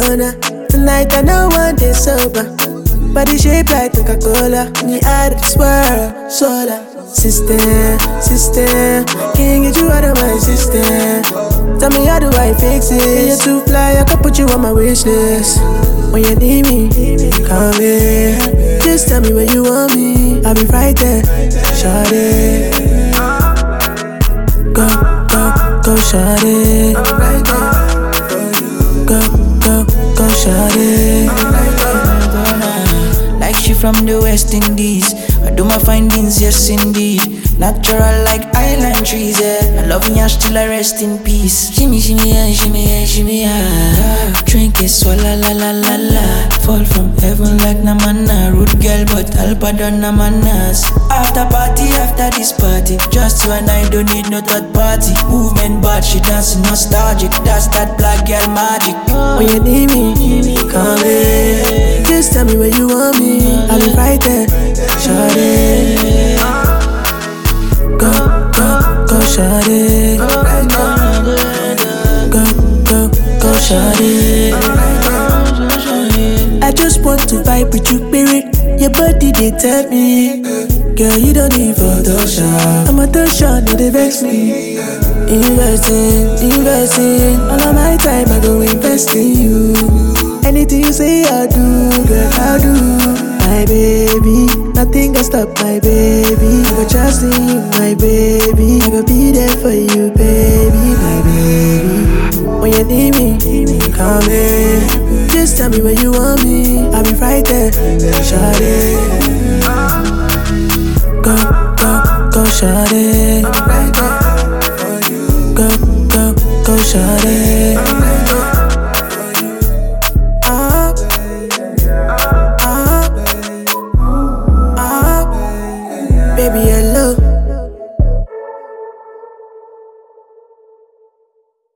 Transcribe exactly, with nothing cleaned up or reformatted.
corner. Tonight I know one day sober. Body shape like Coca-Cola. Me out of this world, solar. System, system. Can't get you out of my system. Tell me how do I fix it? You're too fly, I can put you on my wish list. When you need me, come here. Just tell me where you want me, I'll be right there. Shawty, go, go, go, shawty. Go, go, go, shawty. Like she from the West Indies, I do my findings, yes indeed. Natural like island trees, yeah. I love you till I rest in peace. Shimmy, shimmy, yeah, shimmy, yeah, shimmy, yeah. Drink it, swalla, la, la, la, la. Fall from heaven like Namana. Rude girl, but I'll pardon Namanas. After party, after this party, just you and I don't need no third party. Movement bad, she dancing nostalgic. That's that black girl magic. When you need me, come in. Just tell me where you want me, I'll be right there. Shawty, go, go, go, shawty. Go, go, go, shawty. I just want to vibe with you, spirit. Your body, they tell me. Girl, you don't need Photoshop. I'm a touch-shot, no, they vex me. Investing, investing. All of my time, I go invest in you. Anything you say, I do, girl, I do. My baby, nothing can stop my baby. I go trust in you, my baby. I go be there for you, baby, my baby. When you need me, come in. Just tell me where you want me, I'll be right there. Shawty, go, go, go, shawty. Go, go, go, shawty. Ah, ah, ah, baby, hello.